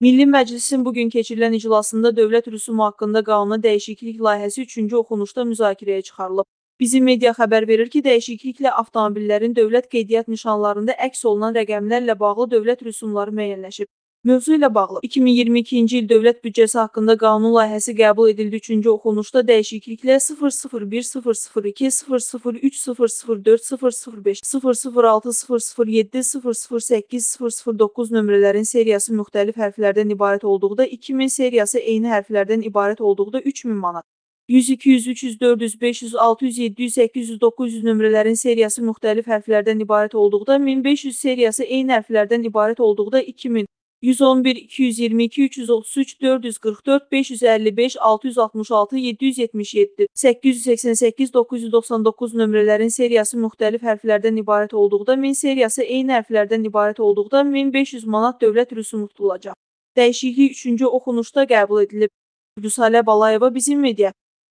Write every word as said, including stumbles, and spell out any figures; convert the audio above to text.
Milli Məclisin bugün keçirilən iclasında dövlət rüsumu haqqında qanuna dəyişiklik layihəsi üçüncü oxunuşda müzakirəyə çıxarılıb. Bizim media xəbər verir ki, dəyişikliklə avtomobillərin dövlət qeydiyyat nişanlarında əks olunan rəqəmlərlə bağlı dövlət rüsumları müəyyənləşib. Mövzu ilə bağlı iki min iyirmi ikinci il dövlət büdcəsi haqqında qanun layihəsi qəbul edildi. Üçüncü oxunuşda dəyişikliklə sıfır sıfır bir sıfır sıfır iki sıfır sıfır üç sıfır sıfır dörd sıfır sıfır beş sıfır sıfır altı sıfır sıfır yeddi sıfır sıfır səkkiz sıfır sıfır doqquz nömrələrin seriyası müxtəlif hərflərdən ibarət olduqda iki min seriyası eyni hərflərdən ibarət olduqda üç min manat. yüz, iki yüz, üç yüz, dörd yüz, beş yüz, altı yüz, yeddi yüz, səkkiz yüz, doqquz yüz nömrələrin seriyası müxtəlif hərflərdən ibarət olduqda min beş yüz seriyası eyni hərflərdən ibarət olduqda iki min. yüz on bir, iki yüz iyirmi iki, üç yüz otuz üç, dörd yüz qırx dörd, beş yüz əlli beş, altı yüz altmış altı, yeddi yüz yetmiş yeddi, səkkiz yüz səksən səkkiz, doqquz yüz doxsan doqquz nömrələrin seriyası müxtəlif hərflərdən ibarət olduqda, min seriyası eyni hərflərdən ibarət olduqda min beş yüz manat dövlət rüsumu tutulacaq. Dəyişiklik üçüncü oxunuşda qəbul edilib. Rüsalə Balayeva, Bizim Media.